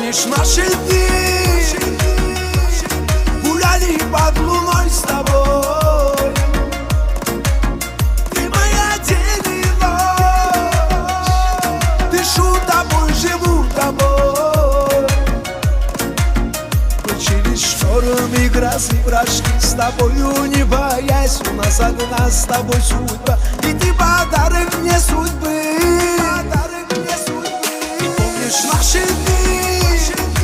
помнишь наши дни? Гуляли под луной с тобой. Ты моя день и ночь. Дышу тобой, живу тобой. Мы через шторм и грозы прошли с тобою, не боясь. У нас одна с тобой судьба, и ты подарок мне судьбы. Ты помнишь наши дни?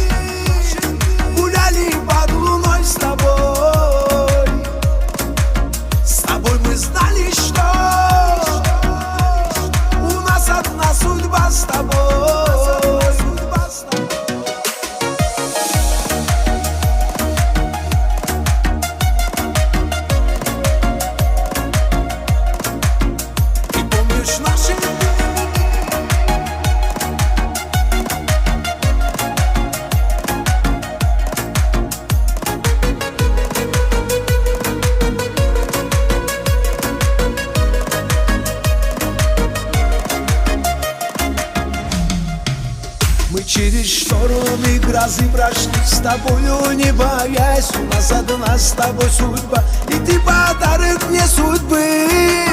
Гуляли под луной с тобой. С тобой мы знали, что у нас одна судьба с тобой. Мы через шторм и грозы прошли с тобою, не боясь. У нас одна с тобой судьба, и ты подарок мне судьбы.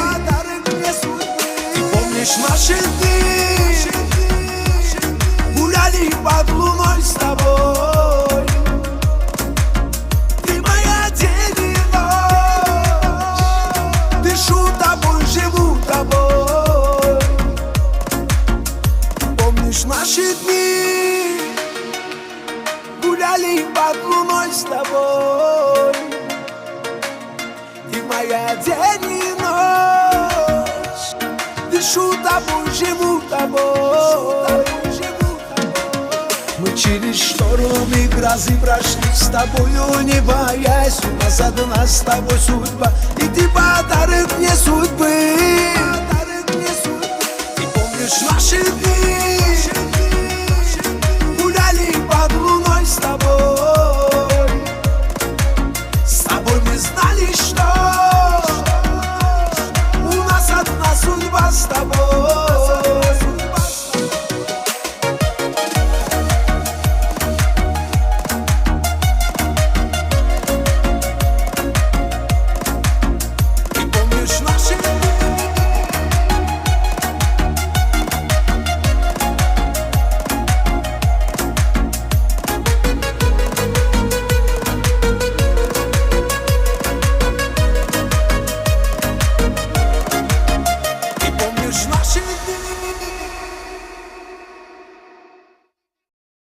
Ты помнишь наши дни? Гуляли под луной с тобой. Ты моя день и ночь. Дышу тобой, живу тобой. Ты помнишь наши дни? Гуляли под луной с тобой. Ты моя день и ночь. Дышу тобой, живу тобой. Мы через шторм и грозы прошли с тобою, не боясь. У нас одна с тобой судьба, и ты подарок мне судьбы. Ты помнишь наши дни? Гуляли под луной с тобой. С тобой мы знали, что у нас одна судьба с тобой. Наши